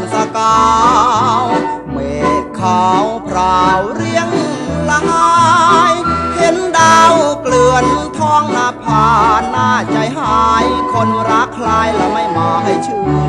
สกาวเมฆขาวพราวเรียงลายเห็นดาวเกลื่อนท้องหน้าผาหน้าใจหายคนรักคลายและไม่มาให้ชื่น